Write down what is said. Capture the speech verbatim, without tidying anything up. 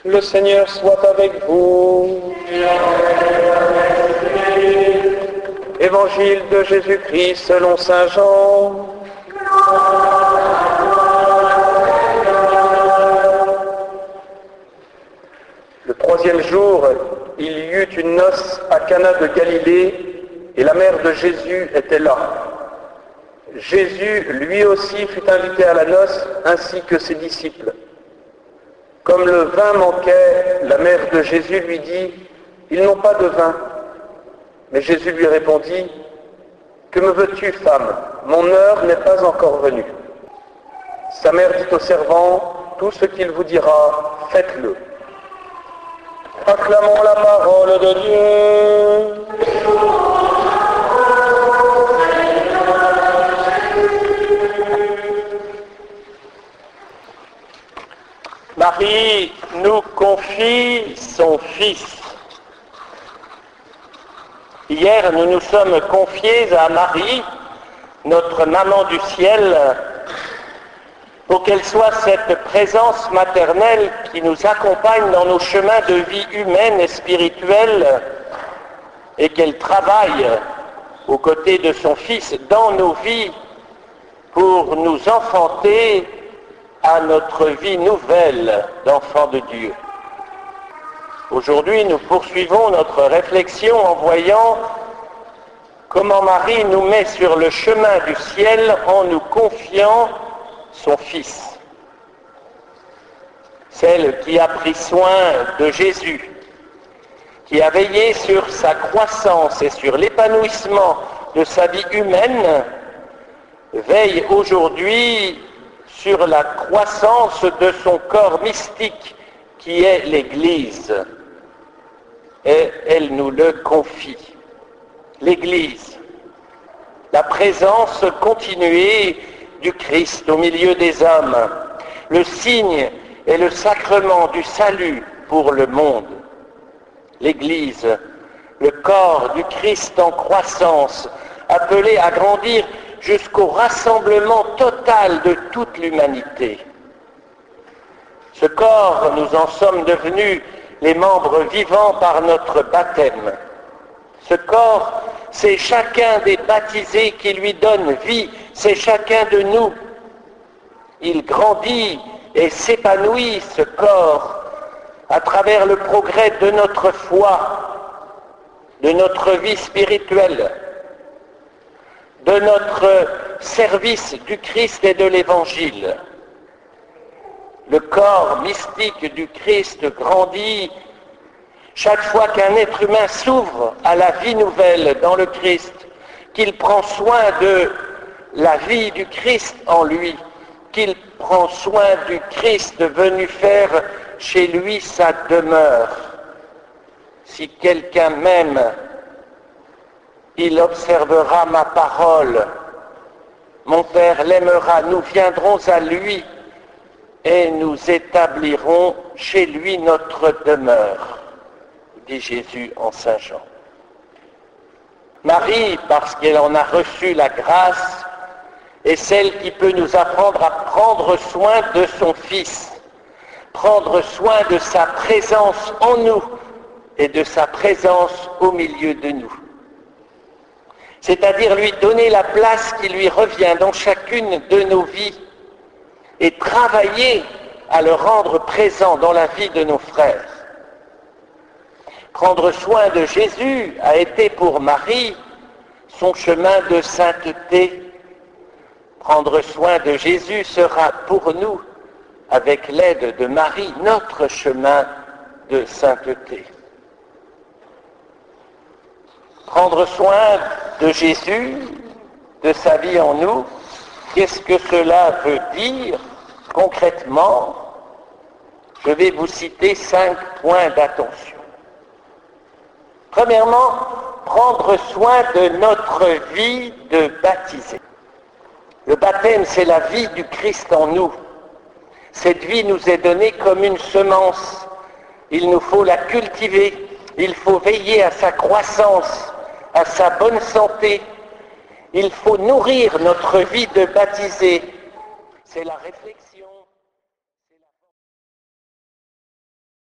Le Seigneur soit avec vous. Évangile de Jésus-Christ selon saint Jean. Le troisième jour, il y eut une noce à Cana de Galilée, et la mère de Jésus était là. Jésus, lui aussi, fut invité à la noce, ainsi que ses disciples. Comme le vin manquait, la mère de Jésus lui dit, « Ils n'ont pas de vin. » Mais Jésus lui répondit, « Que me veux-tu, femme? Mon heure n'est pas encore venue. » Sa mère dit au servant, « Tout ce qu'il vous dira, faites-le. » Acclamons la parole de Dieu. Marie nous confie son Fils. Hier, nous nous sommes confiés à Marie, notre maman du ciel, pour qu'elle soit cette présence maternelle qui nous accompagne dans nos chemins de vie humaine et spirituelle, et qu'elle travaille aux côtés de son Fils dans nos vies pour nous enfanter à notre vie nouvelle d'enfants de Dieu. Aujourd'hui, nous poursuivons notre réflexion en voyant comment Marie nous met sur le chemin du ciel en nous confiant son Fils. Celle qui a pris soin de Jésus, qui a veillé sur sa croissance et sur l'épanouissement de sa vie humaine, veille aujourd'hui sur la croissance de son corps mystique qui est l'Église. Et elle nous le confie. L'Église, la présence continuée du Christ au milieu des hommes, le signe et le sacrement du salut pour le monde. L'Église, le corps du Christ en croissance, appelé à grandir jusqu'au rassemblement total de toute l'humanité. Ce corps, nous en sommes devenus les membres vivants par notre baptême. Ce corps, c'est chacun des baptisés qui lui donne vie, c'est chacun de nous. Il grandit et s'épanouit, ce corps, à travers le progrès de notre foi, de notre vie spirituelle, de notre service du Christ et de l'Évangile. Le corps mystique du Christ grandit chaque fois qu'un être humain s'ouvre à la vie nouvelle dans le Christ, qu'il prend soin de la vie du Christ en lui, qu'il prend soin du Christ venu faire chez lui sa demeure. Si quelqu'un m'aime, il observera ma parole. Mon Père l'aimera, nous viendrons à lui et nous établirons chez lui notre demeure, dit Jésus en saint Jean. Marie, parce qu'elle en a reçu la grâce, est celle qui peut nous apprendre à prendre soin de son Fils, prendre soin de sa présence en nous et de sa présence au milieu de nous. C'est-à-dire lui donner la place qui lui revient dans chacune de nos vies et travailler à le rendre présent dans la vie de nos frères. Prendre soin de Jésus a été pour Marie son chemin de sainteté. Prendre soin de Jésus sera pour nous, avec l'aide de Marie, notre chemin de sainteté. Prendre soin de Jésus, de sa vie en nous, qu'est-ce que cela veut dire concrètement? Je vais vous citer cinq points d'attention. Premièrement, prendre soin de notre vie de baptisé. Le baptême, c'est la vie du Christ en nous. Cette vie nous est donnée comme une semence. Il nous faut la cultiver. Il faut veiller à sa croissance, à sa bonne santé. Il faut nourrir notre vie de baptisé. C'est la réflexion.